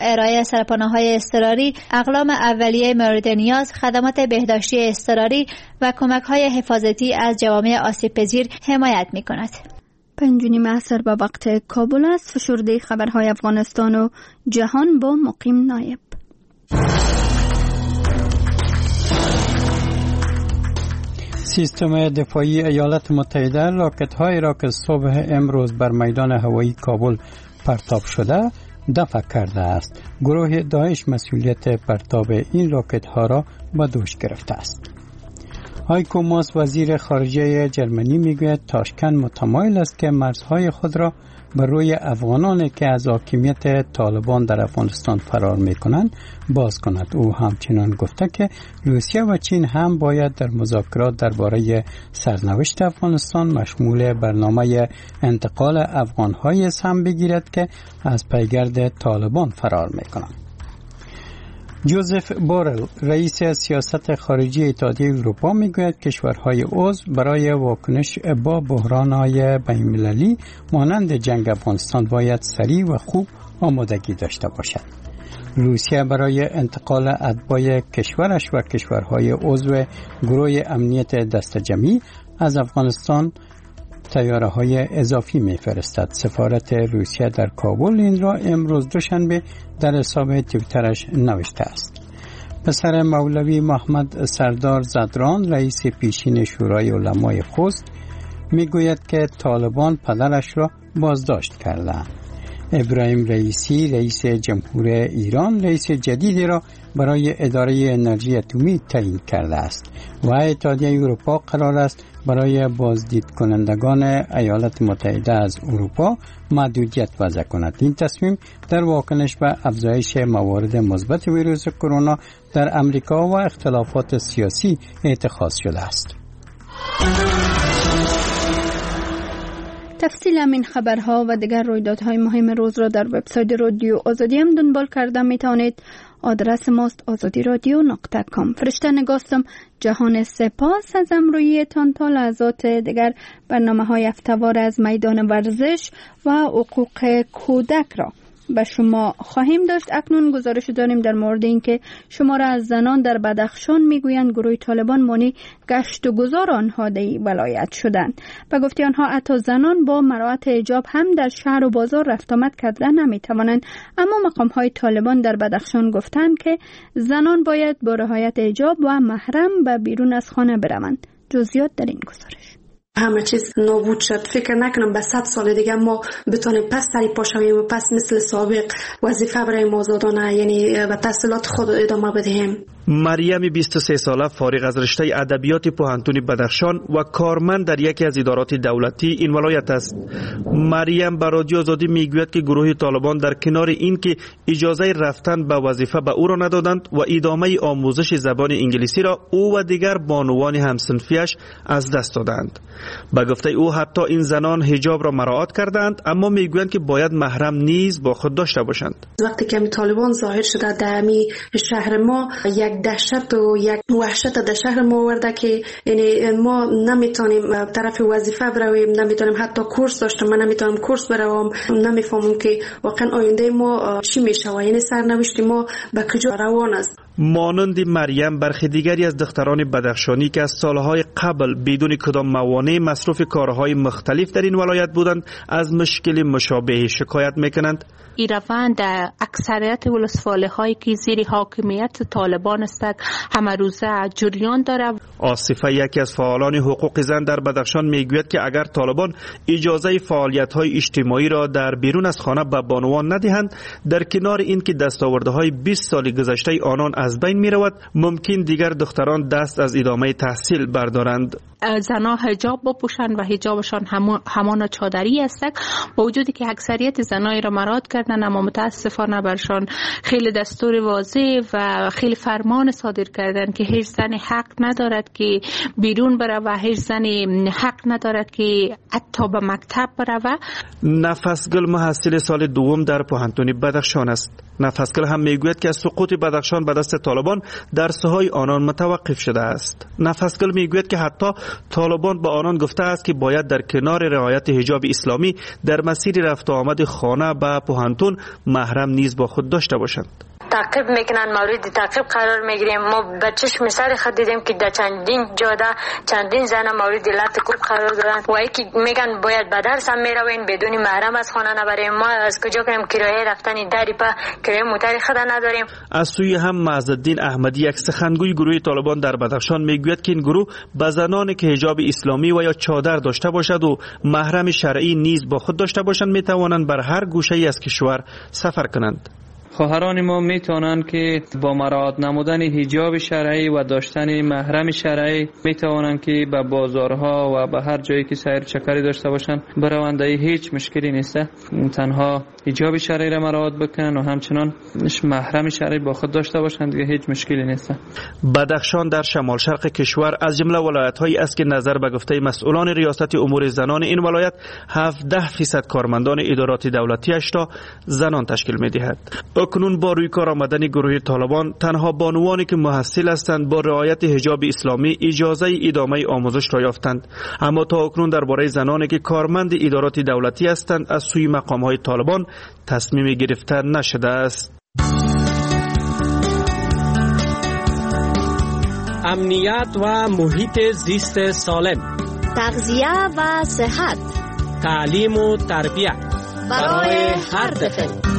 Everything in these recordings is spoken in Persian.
ارائه سرپناه‌های اضطراری، اقلام اولیه مورد نیاز، خدمات بهداشتی اضطراری و کمک‌های حفاظتی از جوامع آسیب‌پذیر حمایت می‌کند. 5:30 عصر به وقت کابل است. فشرده خبرهای افغانستان و جهان با مقیم نایب. سیستم دفاعی ایالات متحده راکت‌هایی را که صبح امروز بر میدان هوایی کابل پرتاب شده دفع کرده است. گروه داعش مسئولیت پرتاب این راکت‌ها را به دوش گرفته است. هایکو ماس وزیر خارجه جرمنی میگوید تاشکند متمایل است که مرزهای خود را بر روی افغانانی که از حاکمیت طالبان در افغانستان فرار میکنند باز کند. او همچنین گفته که روسیه و چین هم باید در مذاکرات درباره سرنوشت افغانستان مشمول برنامه انتقال افغانهای سهم بگیرد که از پیگرد طالبان فرار میکنند. جوزف بورل رئیس سیاست خارجی اتحادیه اروپا میگوید کشورهای عضو برای واکنش با بحران‌های بین‌المللی مانند جنگ افغانستان باید سریع و خوب آمادگی داشته باشد. روسیه برای انتقال اتباع کشورش و کشورهای عضو گروه امنیت دست جمعی از افغانستان طیاره‌های اضافی می‌فرستد. سفارت روسیه در کابل این را امروز دوشنبه در حساب توییترش نوشته است. پسر مولوی محمد سردار زدران رئیس پیشین شورای علمای خوست میگوید که طالبان پدرش را بازداشت کردند. ابراهیم رئیسی رئیس جمهور ایران رئیس جدیدی را برای اداره انرژی اتمی تعیین کرده است و اتحادیه اروپا قرار است برای بازدید کنندگان ایالات متحده از اروپا محدودیت وضع کند. این تصمیم در واکنش به افزایش موارد مثبت ویروس کرونا در امریکا و اختلافات سیاسی اتخاذ شده است. تفصیل این خبرها و دیگر رویدادهای مهم روز را در وبسایت رادیو آزادی هم دنبال کرده می توانید. آدرس ماست azadiradio.com. فرشته نگاستم. جهان سپاس از امرویی تان تا لحظات دیگر برنامه‌های هفته‌وار از میدان ورزش و حقوق کودک را به شما خواهیم داشت. اکنون گزارش داریم در مورد اینکه شمار از زنان در بدخشان میگویند گروه طالبان مانع گشت و گذار آنها در ولایت شدند. به گفته آنها حتی زنان با مراعات حجاب هم در شهر و بازار رفت آمد کردن نمیتوانند. اما مقام‌های طالبان در بدخشان گفتند که زنان باید با رعایت حجاب و محرم به بیرون از خانه بروند. جزئیات در این گزارش. همه چیز نابود شد. فکر نکنم به 100 سال دیگه ما بتونیم پس سری پا شویم و پس مثل سابق وظیفه برای آزادانه یعنی به تحصیلات خود ادامه بدهیم. مریم 23 ساله فارغ از رشته ادبیات پوهنتون بدخشان و کارمند در یکی از ادارات دولتی این ولایت است. مریم به رادیو آزادی میگوید که گروه طالبان در کنار این که اجازه رفتن به وظیفه به او را ندادند و ادامه آموزش زبان انگلیسی را او و دیگر بانوان همسنفیش از دست دادند. به گفته او حتی این زنان حجاب را مراعات کردند اما میگویند که باید محرم نیز با خود داشته باشند. وقتی که طالبان ظاهر شده در شهر ما یک دهشت و یک وحشت در شهر ما آورده که یعنی ما نمیتونیم طرف وظیفه برویم، نمیتونیم حتی کورس داشتم، من نمیتونم کورس بروم، نمیفهمم که واقعا آینده ما چی میشه و یعنی سرنوشت ما به کجا روان است. مانند مریم برخی دیگری از دختران بدخشانی که از سالهای قبل بدون کدام موانع مصروف کارهای مختلف در این ولایت بودند از مشکل مشابه شکایت میکنند. این روند اکثریت ولسوالی هایی که زیر حاکمیت طالبان است همه روزه جریان داره. آصفه یکی از فعالان حقوق زن در بدخشان میگوید که اگر طالبان اجازه فعالیت های اجتماعی را در بیرون از خانه به بانوان ندهند در کنار این که دستاورده های 20 سال گذشته آنان از بین می رود ممکن دیگر دختران دست از ادامه تحصیل بردارند. زنها حجاب بپوشند و حجابشان همان چادری است با وجودی که اکثریت زنای را مراعات کردن اما متاسفانه برشان خیلی دستور واضح و خیلی فرمان صادر کردن که هیچ زن حق ندارد که بیرون بره و هیچ زن حق ندارد که حتی به مکتب بره. نفسگل محصل سال دوم در پوهنتون بدخشان است. نفسگل هم میگوید که از سقوط بدخشان به دست طالبان در ساحای آنان متوقف شده است. نفسگل میگوید که حتی طالبان با آنان گفته است که باید در کنار رعایت حجاب اسلامی در مسیر رفت و آمد خانه به پوهنتون محرم نیز با خود داشته باشند. تعقیب میکنن، مورد تعقیب قرار میگیریم. ما به چشم سر خود دیدیم که در چندین جاده چندین زن مورد لط کوب قرار دارن و یکی میگن باید به درس هم میروین بدون محرم از خانه نبریم. ما از کجا کنیم کرایه رفتن دری پا کرایه موتر خود نداریم. از سوی هم معزالدین احمدی، یک سخنگوی گروه طالبان در بدخشان، میگوید که این گروه به زنانی که حجاب اسلامی و یا چادر داشته باشد و محرم شرعی نیز با خود داشته باشند میتوانند بر هر گوشه از کشور سفر کنند. خواهران ما میتونند که با مراعات نمودن حجاب شرعی و داشتن محرم شرعی میتوانند که به بازارها و به هر جایی که سیر چکری داشته باشند بروند. هیچ مشکلی نیست. تنها حجاب شرعی را مراعات بکنن و همچنان محرم شرعی با خود داشته باشند دیگه هیچ مشکلی نیست. بدخشان در شمال شرق کشور از جمله ولایت‌هایی است که نظر به گفته مسئولان ریاست امور زنان این ولایت 17% کارمندان ادارات دولتی‌اش را زنان تشکیل می‌دهد. اکنون با روی کار آمدن گروه طالبان تنها بانوانی که محصل هستند با رعایت حجاب اسلامی اجازه ادامه آموزش را یافتند، اما تا اکنون درباره زنانی که کارمند ادارات دولتی هستند از سوی مقام‌های طالبان تصمیم گرفته نشده است. امنیت و محیط زیست سالم، تغذیه و صحت، تعلیم و تربیت برای هر طفل.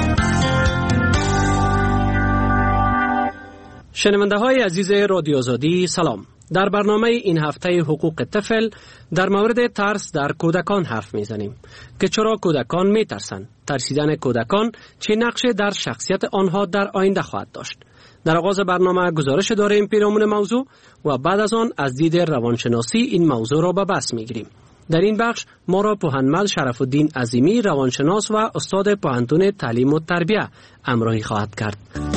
شنونده های عزیز رادیو آزادی سلام. در برنامه این هفته حقوق طفل در مورد ترس در کودکان حرف میزنیم که چرا کودکان میترسند، ترسیدن کودکان چه نقشی در شخصیت آنها در آینده خواهد داشت. در آغاز برنامه گزارش داریم پیرامون موضوع و بعد از آن از دید روانشناسی این موضوع را به بحث میگیریم. در این بخش ما را پوهنمند شرف الدین عظیمی روانشناس و استاد پوهنتون تعلیم و تربیت همراهی خواهد کرد.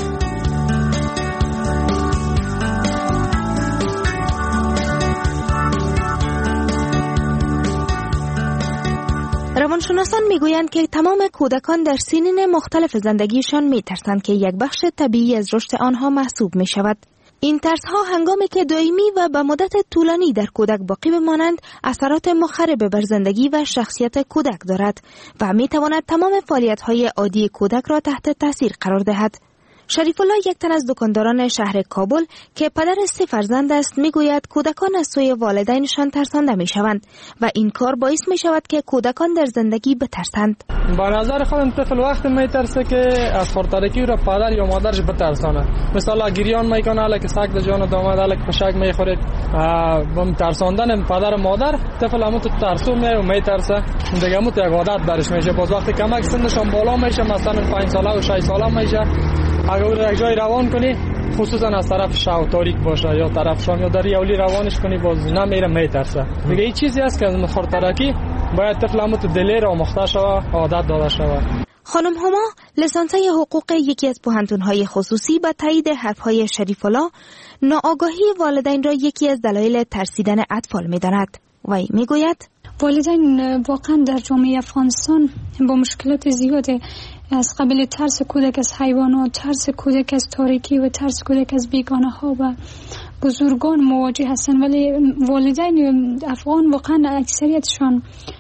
روانشناسان میگویند که تمام کودکان در سنین مختلف زندگیشان میترسند که یک بخش طبیعی از رشد آنها محسوب می شود. این ترس ها هنگامی که دائمی و به مدت طولانی در کودک باقی بمانند اثرات مخرب بر زندگی و شخصیت کودک دارد و میتواند تمام فعالیت های عادی کودک را تحت تاثیر قرار دهد. شریف الله، یک تن از دکانداران شهر کابل که پدر 3 فرزند است، میگوید کودکان از سوی والدینشان ترسانده میشوند و این کار باعث می شود که کودکان در زندگی بترسند. با نظر خودم طفل وقتی میترسه که از خردترکی را پدر یا مادرش بترسانه. مثلا گریان میکنه، الک سگ در جان داماد، الک پشک میخوره. با ترساندن پدر مادر طفل همون تو ترسو میای و میترسه. دیگه همون یک عادت برش میشه. باز وقتی کمک سنشون بالا میشه، مثلا 5 ساله و 6 ساله میشه، اگر یک جای روان کنی خصوصا از طرف شاو تاریک باشه یا طرف شام یا در یولی روانش کنی باز نمیره، میترسه. دیگه این چیزی است که از خردترکی باید طفل همون تو دلی را آموخته شوه، عادت داده شوه. خانم هما، لیسانسه حقوق یکی از پوهنتون‌های خصوصی، با تایید حرف‌های شریف الله ناآگاهی والدین را یکی از دلایل ترسیدن اطفال می‌داند. وی میگوید والدین واقعا در جامعه افغانستان با مشکلات زیاده، از قبل ترس کودک از حیوانات، ترس کودک از تاریکی و ترس کودک از بیگانه ها و بزرگان مواجه هستند، ولی والدین افغان واقعا اکثریتشان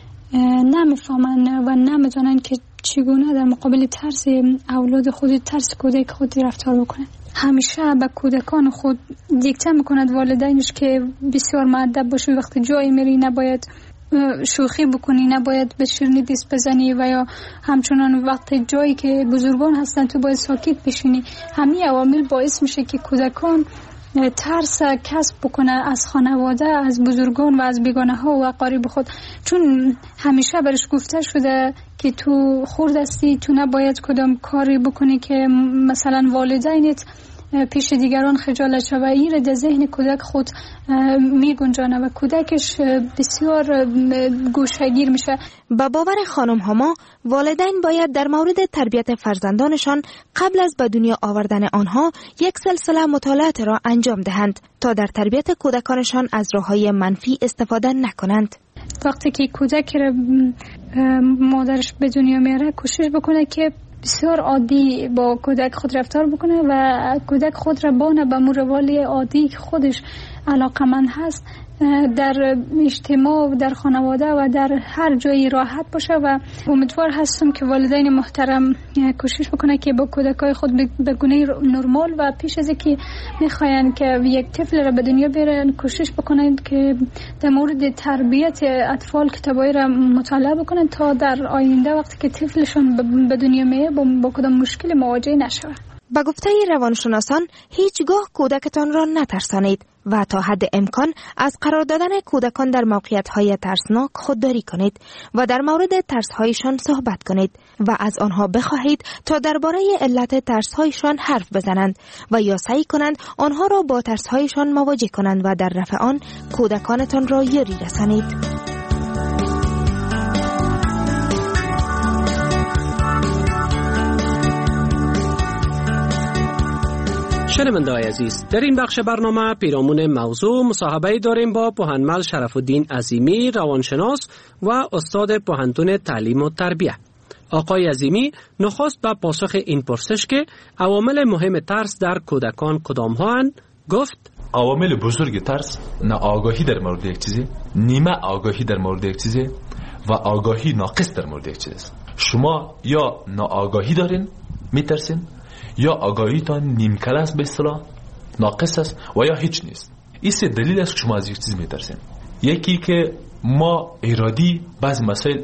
نمیفهمند و نمیدونند که چگونه در مقابل ترس اولاد خود، ترس کودک خود رفتار بکنند. همیشه به کودکان خود دیکته میکند والدینش که بسیار مؤدب باشی، وقتی جایی میری نباید شوخی بکنی، نباید به شیرینی دست بزنی و یا همچنان وقتی جایی که بزرگان هستن تو باید ساکت بشینی. همین عوامل باعث میشه که کودکان ترس کسب بکنه از خانواده، از بزرگان و از بیگانه ها و اقارب خود، چون همیشه برش گفته شده که تو خرد هستی، تو نباید کدام کاری بکنی که مثلا والدینت پیش دیگران خجالت شود. این را در ذهن کودک خود می گنجانه و کودکش بسیار گوشهگیر میشه. با باور خانم هما، والدین باید در مورد تربیت فرزندانشان قبل از به دنیا آوردن آنها یک سلسله مطالعات را انجام دهند تا در تربیت کودکانشان از راههای منفی استفاده نکنند. وقتی که کودک را مادرش به دنیا میاره، کوشش بکنه که بسیار عادی با کودک خود رفتار بکنه و کودک خود را بانه به مروال عادی که خودش علاقمند هست در اجتماع و در خانواده و در هر جایی راحت باشه. و امیدوار هستم که والدین محترم کوشش بکنه که با کودکای خود به گونه نرمال و پیش از اینکه میخواین که یک طفل را به دنیا بیارن کوشش بکنن که در مورد تربیت اطفال کتابای را مطالعه بکنن تا در آینده وقتی که طفلشون به دنیا میاد با کدام مشکل مواجه نشود. با گفته روانشناسان هیچگاه کودکتان را نترسانید و تا حد امکان از قرار دادن کودکان در موقعیت‌های ترسناک خودداری کنید و در مورد ترس‌هایشان صحبت کنید و از آنها بخواهید تا درباره علت ترس‌هایشان حرف بزنند و یا سعی کنند آنها را با ترس‌هایشان مواجه کنند و در رفع آن کودکانتان را یاری رسانید. شنونده‌های عزیز، در این بخش برنامه پیرامون موضوع مصاحبه داریم با پوهنمل شرف‌الدین عظیمی، روانشناس و استاد پوهنتون تعلیم و تربیت. آقای عظیمی نخست به پاسخ این پرسش که عوامل مهم ترس در کودکان کدام هستند گفت: عوامل بزرگ ترس ناآگاهی در مورد یک چیزی، نیمه آگاهی در مورد یک چیزی و آگاهی ناقص در مورد یک چیز است. شما یا ناآگاهی دارین میترسین، یا آگاهیتان نیمکل است، به اصطلاح ناقص است، و یا هیچ نیست. این سه دلیل است که شما از یک چیز میترسین. یکی که ما ارادی بعض مسائل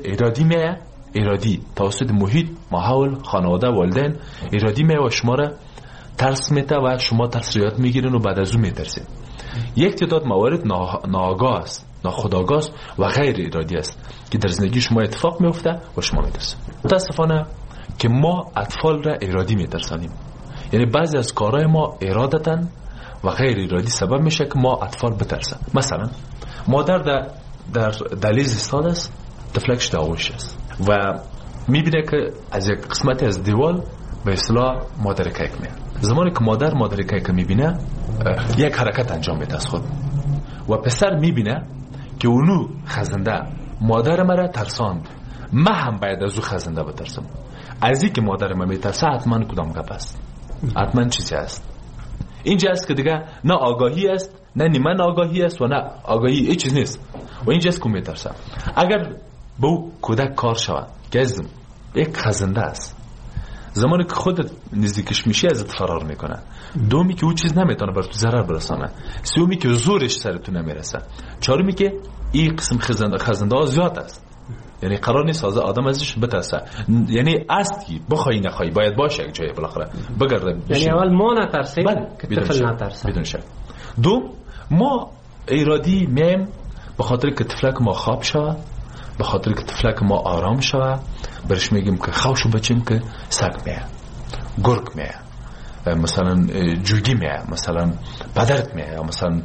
ارادی توسط محیط، ماحول، خانواده، والدین ارادی و شما را ترس میده و شما ترس را یاد میگیرین و بعد از اون میترسین. یک تعداد موارد ناآگاه است، ناخودآگاه است و غیر ارادی است که در زندگی شما اتفاق میفته و شما میترسین. متاسفانه که ما اطفال را ارادی میترسانیم، یعنی بعضی از کارهای ما ارادتاً و غیر ارادی سبب میشه که ما اطفال بترسن. مثلا مادر در دهلیز ایستاده است، طفلکش در آغوش است و میبینه که از یک قسمتی از دیوال به اصطلاح مادر کیک میاد. زمانی که مادر کیک میبینه یک حرکت انجام میده از خود و پسر میبینه که اونو خزنده مادر مرا ترساند، من هم باید از او خزنده بترسم. از این که مادر من میترسه حتما کدام گپ است، حتما چیزی است. اینجا است که دیگه نه آگاهی است، نه نیمه آگاهی است و نه آگاهی هیچ چیز نیست و اینجا است که میترسه. اگر به او کودک کار شود که از یک خزنده است، زمانی که خودت نزدیکش میشی ازت فرار میکنه، دومی که او چیز نمیتونه بر تو ضرر برسانه، سومی که زورش سرتون نمیرسه، چهارمی که این قسم خزنده ها زیاد است، یعنی قرار نیست آدم ازش بترسه. یعنی است که بخوای نخوای باید باشه یک جایی بالاخره بگرده. یعنی اول ما نترسیم که طفل نترسه. بدون شک. دو، ما ارادی میم به خاطر که طفلک ما خواب شود، به خاطر که طفلک ما آرام شود، برش میگیم که خوشو بچیم که سگ میه، گرگ میه، مثلا جوگی میه، مثلا پدرت میه، مثلا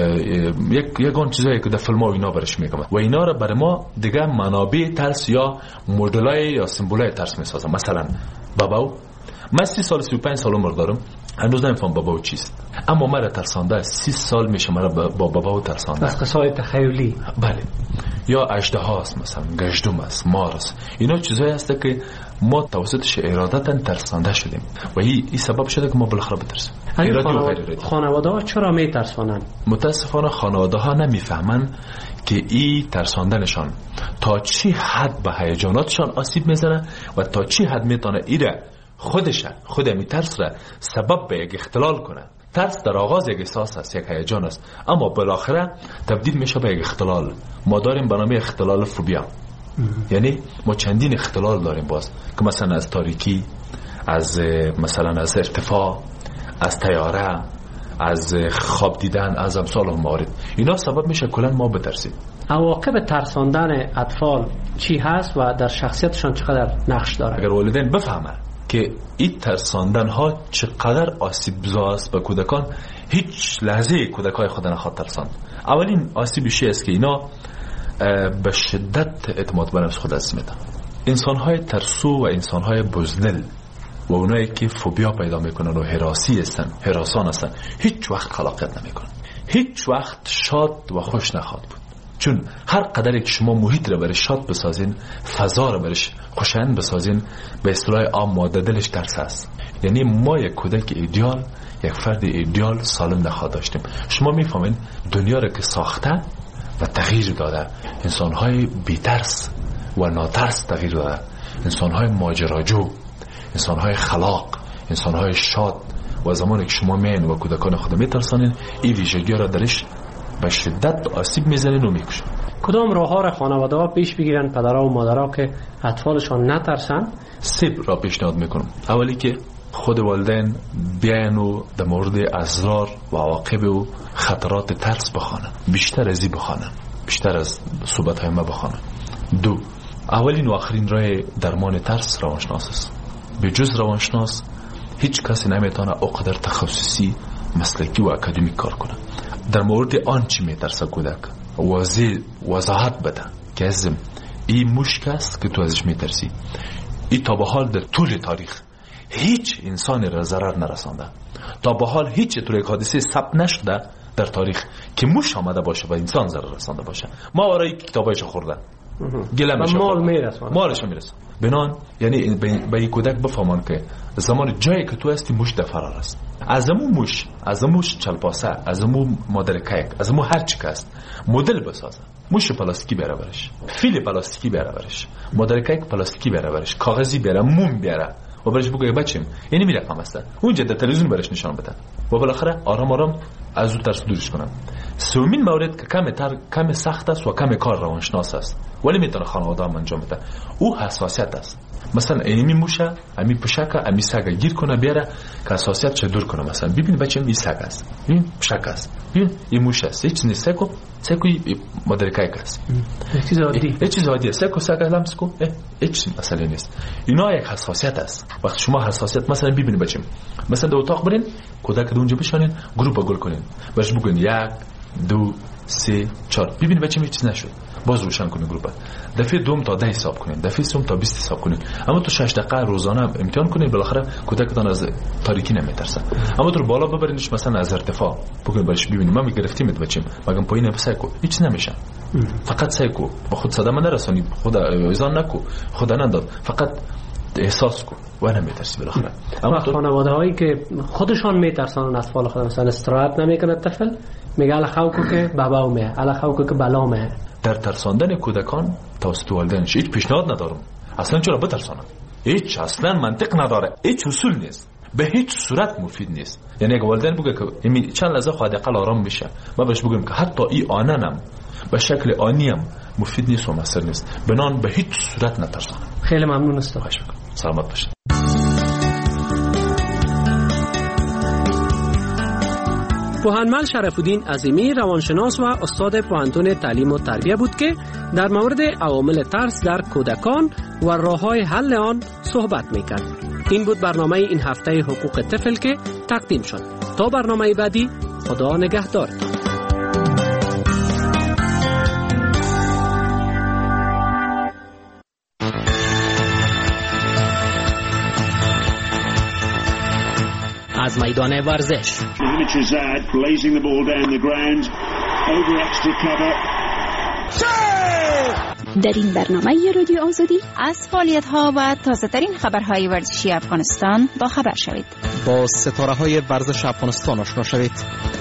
یکان چیزایی که در فیلم ها اینا برش میگم و اینا را برای ما دیگه منابع ترس یا مدلای یا سمبولای ترس میسازم. مثلا باباو، من 30 سال 35 سال عمر دارم، هنوز نمیفهم باباو چیست، اما مرا ترسانده 30 سال میشه مرا با باباو ترسانده. بس قصای تخیلی. بله. یا اژدها است، مثلا گژدم است، مار است. اینا چیزایی هست که ما توسطش ارادتاً ترسانده شدیم و این سبب شده که ما بالاخره بترسیم. خانواده ها چرا میترسانند؟ متاسفانه خانواده ها نمیفهمن که این ترساندنشان تا چی حد به هیجاناتشان آسیب میزنه و تا چی حد میتونه ایره خود می ترس را سبب به یک اختلال کنه. ترس در آغاز یک احساس است، یک هیجان است، اما بالاخره تبدیل میشه به یک اختلال. ما داریم به نام اختلال فوبیا. یعنی ما چندین اختلال داریم باز که مثلا از تاریکی، از مثلا از ارتفاع، از طیاره، از خواب دیدن، از امثال موارد. اینا سبب میشه کلا ما بترسیم. عواقب ترساندن اطفال چی هست و در شخصیتشان چقدر نقش داره؟ اگر والدین بفهمن که این ترساندن ها چقدر آسیب‌زا است به کودکان، هیچ لحظه کودکای خود نخواد ترساند. اولین آسیبش است که اینا به شدت اعتماد به نفس خود از میدن. انسان‌های ترسو و انسان‌های بزدل و اونایی که فوبیا پیدا میکنن و هراسان هستن هیچ وقت خلاقیت نمیکنن، هیچ وقت شاد و خوش نخواهد بود. چون هر قدری که شما محیط را برش شاد بسازین، فضا را برش خوشایند بسازین. به اصطلاح عام ماده دلش ترس است. یعنی ما یک کودک ایدئال، یک فرد ایدئال سالم نخواهد داشتیم. شما میفهمین دنیا را که ساخته و تغییر داده، انسان‌های بی‌ترس و ناترس تغییر داده، انسان‌های ماجراجو، انسان‌های خلاق، انسان‌های شاد. و زمانی که شما میین و کودکان خود میترسانین، این ویژگی را درش به شدت آسیب میزنین و میکشن. کدام راه‌ها را خانواده‌ها پیش بگیرن پدرها و مادرها که اطفالشان نترسن؟ صبر را پیشنهاد میکنم. اولی که خود والدین بیاین و در مورد اسرار و عواقب و خطرات ترس بخوانن، بیشتر از این بخوانن، بیشتر از صحبت‌های ما بخوانن. دو، اولین و آخرین راه درمان ترس روانشناس است. به جز روانشناس هیچ کسی نمیتونه اقدر تخصصی، مسلکی و اکادمیک کار کنه. در مورد آن چی میترسه کودک وضاحت بده که ازم این مشک است که تو ازش میترسی. این تا به حال در طول تاریخ هیچ انسانی را ضرر نرسانده. تا به حال هیچ طور یک حادثه ثبت نشده در تاریخ که موش آمده باشه و انسان ضرر رسانده باشه. ما برای کتابایش خورده گلمش مال میرسونه، مالش میرسه. بنان یعنی به این کودک بفهمان که زمان جایی که تو هستی موش در فرار است. از امو موش، از امو چلپاسه، از امو مادر کیک، از امو هر چی که است مدل بسازه. موش پلاستیکی بیاره برش، فیل پلاستیکی بیاره برش، مادر کیک پلاستیکی بیاره برش، کاغذی بیاره، موم بیاره و برش بگه بچم اینی می رقم است. اونجا در تلویزیون برش نشان بده و بالاخره آرام آرام از اون ترس دورش کنن. سومین مورد که کم سخت است و کم کار روانشناس است ولی میتونه خانواده هم انجام بده، او حساسیت است. مثلا اینی موشه، امی پشک، امی سگ گیر کنه بیاره که حساسیت چه دور کنه. مثلا ببین بچه‌م این سگ است، این پشک است، ببین این موشه است، هیچ نیست. سگو مادر کیک است، چیز عادیه. سگو سگ لمس کو، هیچ مسئله نیست. اینا یک حساسیت است. وقتی شما حساسیت مثلا ببینید بچه‌م، مثلا در اتاق برین کودک اونجا بشونین، گروپ گل کنین، باش بگین 1 2 3 4، ببین بچه‌م هیچ نشد، باز روشن کنین گروپ. دفعه دوم تا 10 حساب کنین، دفعه سوم تا 20 حساب کنین. اما تو 6 دقیقه روزانه امتحان کنین، بالاخره کودکتان از تاریکی نمیترسه. اما تو بالا ببرینش مثلا از ارتفاع، بگین باش ببینید ما میگرفتیم بچه‌م، مگم پایین بسایکو هیچ نمیشه. فقط سایکو با خود صدمه نرسونید، خود ایزان نکو، خود ننداز، فقط احساس کو و نمیترسی بالاخره. اما خانواده‌هایی که خودشان میترسن از اطفال خود، مثلا استراحت نمیکنه طفل، میگه الا خوکو که بابا اومه، الا خوکو که بلا اومه. در ترساندن کودکان توسط والدینش هیچ پیشنهاد ندارم. اصلا چرا بترسانم؟ هیچ اصلا منطق نداره، هیچ اصول نیست، به هیچ صورت مفید نیست. یعنی اگه والدین بگه که چند لحظه خود اقل آرام بشه، ما بهش بگیم که حتی این آننم به شکل آنیم مفید نیست و مؤثر نیست. بنان به هیچ صورت نترسانم. خیلی ممنون است. سلامت باشید. پوهنمل شرف الدین عظیمی روانشناس و استاد پوهنتون تعلیم و تربیه بود که در مورد عوامل ترس در کودکان و راه‌های حل آن صحبت می‌کرد. این بود برنامه این هفته حقوق طفل که تقدیم شد. تا برنامه بعدی، خدا نگهدارتان. از میدان ورزش در این برنامه رادیو آزادی از فعالیت‌ها و تازه‌ترین خبرهای ورزشی افغانستان با خبر شوید. با ستاره‌های ورزش افغانستان آشنا شوید.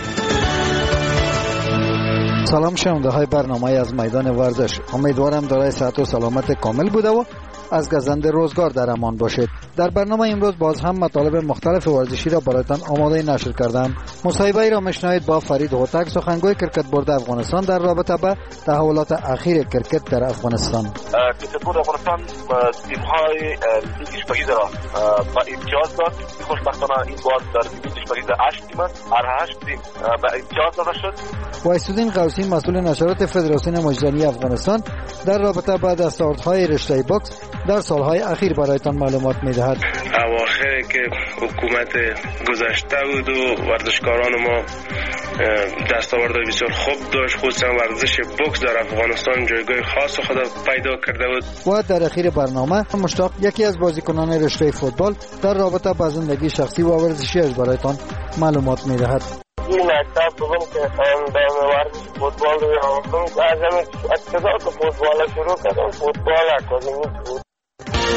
سلام شنونده های برنامه از میدان ورزش. امیدوارم دارای صحت و سلامت کامل بوده و از گزنده روزگار در امان باشید. در برنامه امروز باز هم مطالب مختلف ورزشی را برایتان آماده نشر کردم. مصاحبه را میشنوید با فرید هوتک، سخنگوی کرکت بورد افغانستان در رابطه با تحولات اخیر کرکت در افغانستان. کرکت بورد افغانستان تیم‌های لیگ اشپگیز را با امتیاز داد. خوشبختانه این بار در لیگ اشپگیز 8 تیم است. هر 8 تیم به امتیاز داده شد. وایسودین قوسی مسئول نشرات فدراسیون مجدنی افغانستان در رابطه با دستاوردهای رشته باکس در سالهای اخیر برایتان معلومات می‌دهد. اواخر که حکومت گذشته بود و ورزشکاران ما دستاورد بسیار خوب داشت، خصوصا ورزش بوکس در افغانستان جایگاه خاص خود پیدا کرده بود. و در اخیر برنامه مشتاق یکی از بازیکنان رشته فوتبال در رابطه با زندگی شخصی و ورزشیش برایتان معلومات می‌دهد. این مکتب بودم که در ورزش فوتبال رو از همین ابتدا که فوتبال شروع کردم، فوتبال اکادمی بود.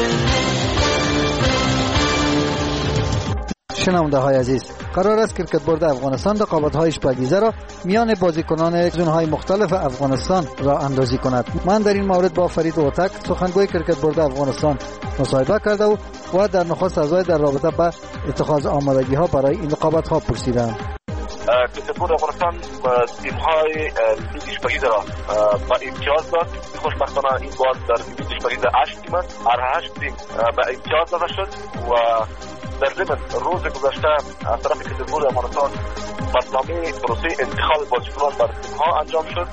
شنونده های عزیز، قرار است کرکت بورد افغانستان رقابت‌های اشپگیزه را میان بازیکنان زون‌های مختلف افغانستان را اندازی کند. من در این مورد با فرید اوتک سخنگوی کرکت بورد افغانستان مصاحبه کرده و در نخست از در رابطه با اتخاذ آمادگی‌ها برای این رقابت‌ها پرسیدم. کرکت بورد افغانستان تیم‌های لیگ اشپگیزه را با امتیاز داد. خوشبختانه این بار در لیگ اشپگیزه 8 تیم است. هر 8 تیم به امتیاز داده شد و در ضمن روز گذشته از طرف کرکت بورد افغانستان برنامه پروسه انتخاب بازیکنان بر تیم‌ها انجام شد.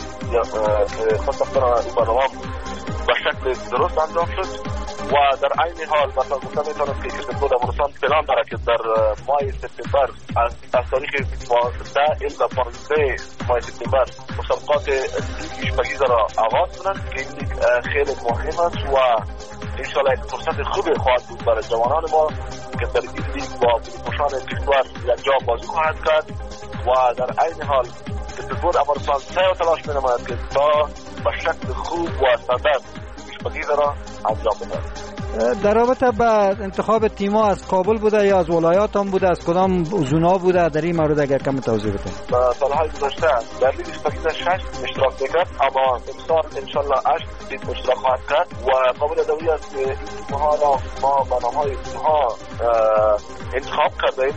خوشبختانه این برنامه به شکل درست انجام شد و در عین حال مثلا گفتم میتونم که کرکت بورد افغانستان پلان داره که در ماه سپتامبر از تاریخ 12 الی 15 ماه سپتامبر مسابقات لیگ اشپگیزه را آغاز کنند که این لیگ خیلی مهم است و انشاءالله یک فرصت خوبی خواهد بود برای جوانان ما که در این لیگ با بازیکنان کشور یک جا بازی خواهد کرد و در عین حال کرکت بورد افغانستان سعی و تلاش می‌نماید که تا به شکل خوب و سربست اشپگیزه را انجام بدهد. در رابطه با انتخاب تیم‌ها از کابل بوده یا از ولایات هم بوده، از کدام زونا بوده، در این مورد اگر کم توضیح بدید. سالهای گذشته در لیگ اشپگیزه 6 اشتراک می‌کرد، اما امسال انشالله 8 تیم اشتراک خواهد کرد و قابل ضروری است که این تیم‌ها را ما برنامه‌های تیم‌ها انتخاب کردیم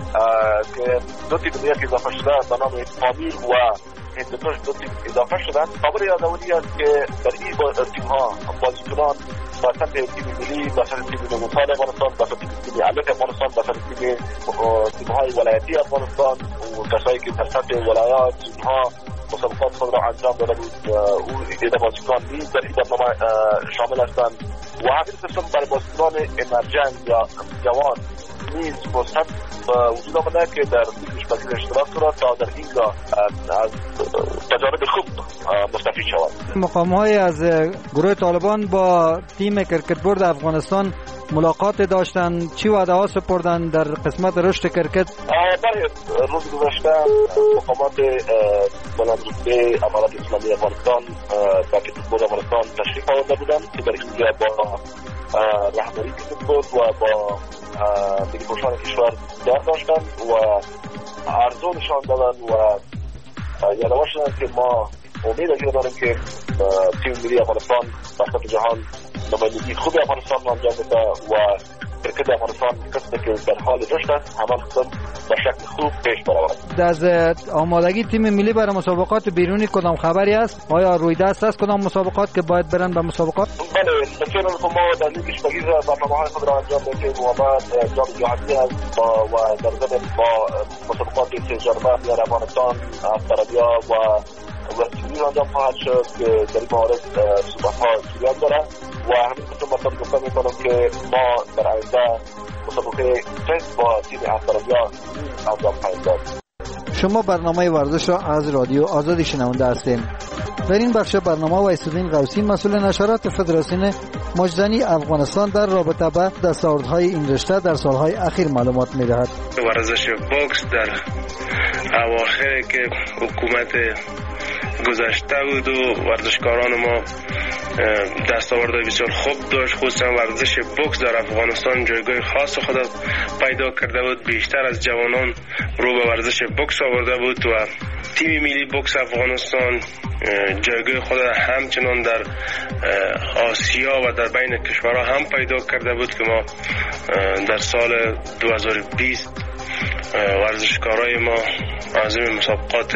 که دو تیم دیگه اضافه شده به نام فامیل و هندوتوش دو تیم اضافه شدند. قابل یادآوری است که در این تیم‌ها بازیکنان با سطح تیم ملی، با سطح تیم نوزاد افغانستان، با سطح تیم الک افغانستان، با سطح تیم‌های ولایتی افغانستان و کسایی که در سطح ولایات اونها مسابقات خود را انجام داده بود او این بازیکن نیز در این برنامه شامل هستند و همین قسم برای بازیکنان امرجنس یا جوان نیز فرصت وجود آمده که در لیگ اشپگیزه اشتراک کنند تا در اینجا از تجارب خوب مستفید شوند. مقام‌های از گروه طالبان با تیم کرکت بورد افغانستان ملاقات داشتن، چی وعده‌ها سپردن در قسمت رشد کرکت؟ برای روز گذشته مقامات بلندرتبه امارات اسلامی افغانستان و کرکت بورد افغانستان تشریف آورده بودند که در اینجا با رهبری کرکت بورد و با ملی‌پوشان کشور دیدار داشتند و عرضه نشان دادند و یادآور شدند که ما امید داریم که تیم ملی افغانستان در سطح جهان نمایندگی خوبی افغانستان را انجام بده و کرکت افغانستان قسمی که در حال رشد است همان قسم به شکل خوب پیش برود. از آمادگی تیم ملی برای مسابقات بیرونی کدام خبری است؟ آیا روی دست است کدام مسابقات که باید برن به مسابقات؟ بله، مثلا ما در لیگ اشپگیزه برنامه‌های خود را انجام میدیم و بعد جام جهانی است و در ضمن با مسابقات سه در افغانستان، استرالیا و وست‌اندیز انجام خواهد شد که در این مورد صحبت‌ها صورت دارد و همین قسم مطلب گفتم می‌کنم که ما در آینده مسابقه تست با تیم استرالیا انجام خواهیم داد. شما برنامه ورزش را از رادیو آزادی شنونده هستید. در این بخش برنامه وایس‌الدین قوسی مسئول نشرات فدراسیون مجدنی افغانستان در رابطه با دستاوردهای این رشته در سالهای اخیر معلومات می‌دهد. ورزش بوکس در اواخر که حکومت گذشته بود و ورزشکاران ما دستاورد بسیار خوب داشت، خصوصا ورزش بوکس در افغانستان جایگاه خاص خود پیدا کرده بود، بیشتر از جوانان رو به ورزش بوکس آورده بود و تیم ملی بوکس افغانستان جایگاه خود همچنان در آسیا و در بین کشورها هم پیدا کرده بود که ما در سال 2020 ورزشکارای ما عازم مسابقات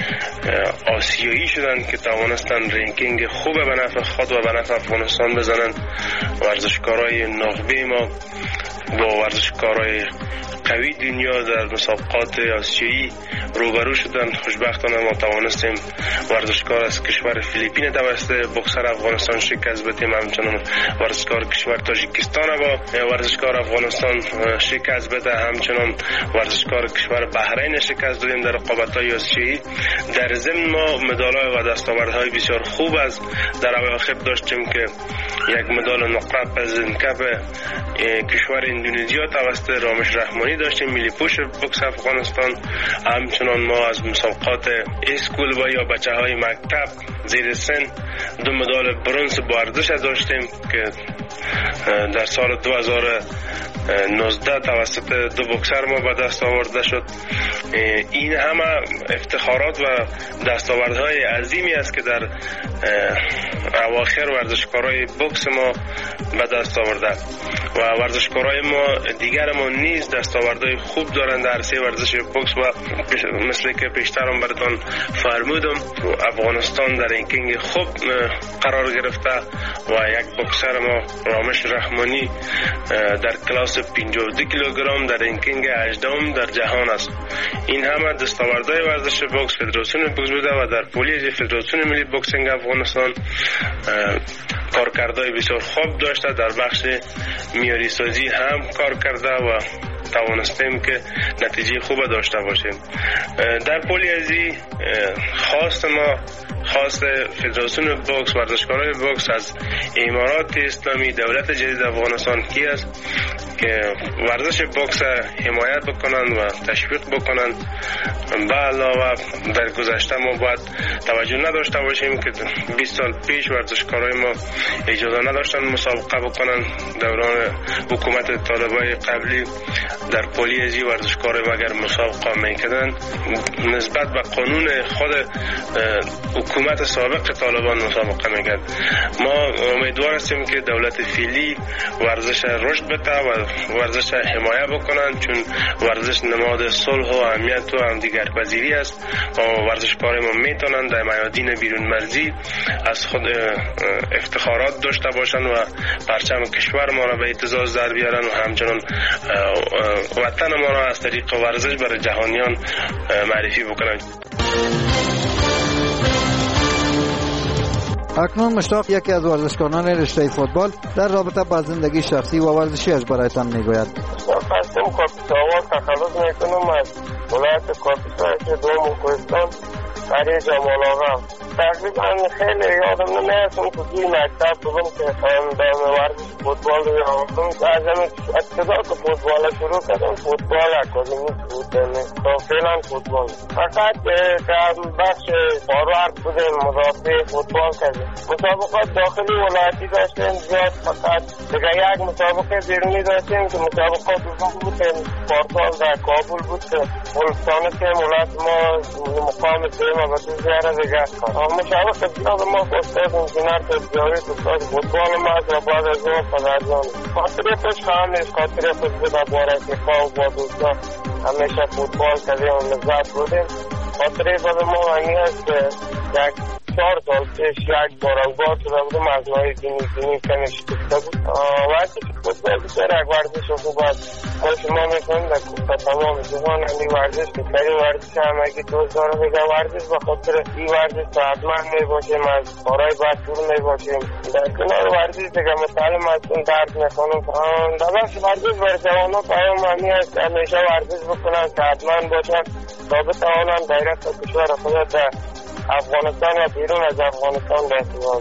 آسیایی شدند که توانستند رنکینگ خوب به نفع خود و به نفع افغانستان بزنند. ورزشکارای نخبه ما با ورزشکارای قوی دنیا در مسابقات آسیایی روبرو شدند. خوشبختانه ما توانستیم ورزشکار از کشور فیلیپین توسط بوکسر افغانستان شکست بدیم، همچنان ورزشکار کشور تاجیکستان با ورزشکار افغانستان شکست بده، همچنان ورزشکار کشور بحرین شکست دادیم در رقابت‌های آسیایی. در ضمن ما مدال‌ها و دستاوردهای بسیار خوب از در اواخر داشتیم که یک مدال نقره زنکپ کشور اندونزیا توسط رامش رحمانی داشتیم، ملی پوش بوکس افغانستان. همچنان ما از مسابقات اسکول و یا بچه‌های مکتب زیر سن 2 مدال برنز با ارزش داشتیم که در سال 2000 19 توسط 2 بوکسر ما به دست آورده شد. این همه افتخارات و دستاوردهای عظیمی است که در اواخر ورزشکارای بوکس ما به دست آورده و ورزشکارای ما دیگرمون نیز دستاوردهای خوب دارند در عرصه ورزش بوکس و مثل که پیشترم براتون فرمودم افغانستان در رنکینگ خوب قرار گرفته و یک بوکسر ما رامش رحمانی در کلاس 52 کیلوگرم در رنکینگ 18 در جهان است. این همه دستاوردهای ورزش بوکس فدراسیون بوکس بوده و در پلیج فدراسیون ملی بوکسینگ افغانستان کارکردهای بسیار خوب داشته. در بخش معیاری سازی هم کار کرده و توانستیم که نتیجه خوب داشته باشیم. در پلیزی خواست فدراسیون بوکس ورزشکارای بوکس از امارات اسلامی دولت جدید افغانستان کی است که ورزش بوکس حمایت بکنند و تشویق بکنند. به علاوه در گذشته ما باید توجه نداشته باشیم که 20 سال پیش ورزشکارای ما اجازه نداشتن مسابقه بکنند. دوران حکومت طالبای قبلی در پلیزی ورزشکارای ما اگر مسابقه میکردند نسبت به قانون خود حکومت سابق طالبان مسابقه میکرد. ما امیدوار هستیم که دولت فعلی ورزش رشد بده و ورزش حمایت بکنند چون ورزش نماد صلح و امنیت و همدیگرپذیری است و ورزشکارای ما میتونند در میادین بیرون مرزی از خود افتخارات داشته باشند و پرچم کشور ما را به اعتزاز در بیارن و همچنان وطن ما را از طریق ورزش برای جهانیان معرفی بکنند. اکنون مشتاق یکی از ورزشکاران رشته فوتبال در رابطه با زندگی شخصی و ورزشیش برایتان میگوید. قصدم کاپیتاوار تخلص میکنم از ولایت کاپیتا که دوم کوهستان برای جمال آقا. تقریبا خیلی یادم نمیاد که توی مکتب بودم که در ورزش فوتبال رو یافتم. از همین ابتدا که فوتبال شروع کردم فوتبال اکادمی بود تا فعلا فوتبال. فقط در بخش فاروارد بودیم مدافع فوتبال کردیم. مسابقات داخلی ولایتی داشتیم زیاد فقط دیگه یک مسابقه بیرونی داشتیم که مسابقات بود پارسال در کابل بود که ملتانه که ولایت ما مقام دیم و زیاره دیگه مسابقه زیاد ما خواستیم کنار تجاری تو فوتبال ما از بعد از اون پدرجان خاطره خوش خواهمیش خاطره خوش بوده باره اتفاق و با دوستا همیشه فوتبال کردیم و لذت بودیم. خاطره بعد ما همی هست که یک 4 سال پیش یک بارانگاه شده بودم از ماهی دینی کمی شکسته بود وقتی که فوتبال بسیار یک ورزش خوب است. ما شما میکنیم در کوپا تمام جهان همی ورزش بسیاری ورزش همگی دوست دارم دیگه ورزش بخاطر این ورزش ساعتمند میباشیم از کارهای بعد دور میباشیم. در کنار ورزش دیگه مطالم هستیم درد میکنم در بخش ورزش برای جوانان پیام همی هست همیشه ورزش بکنن ساعتمند باشن تا بتوانن غیرت کشور خود در افغانستان و بیرون از افغانستان بهتر.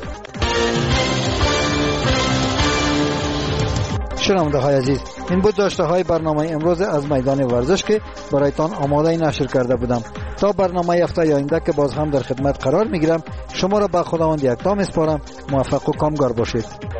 شنونده های عزیز، این بود داشته های برنامه امروز از میدان ورزش که برایتان آماده نشر کرده بودم. تا برنامه هفته آینده که باز هم در خدمت قرار میگیرم شما را به خداوند یکتا میسپارم. موفق و کامگار باشید.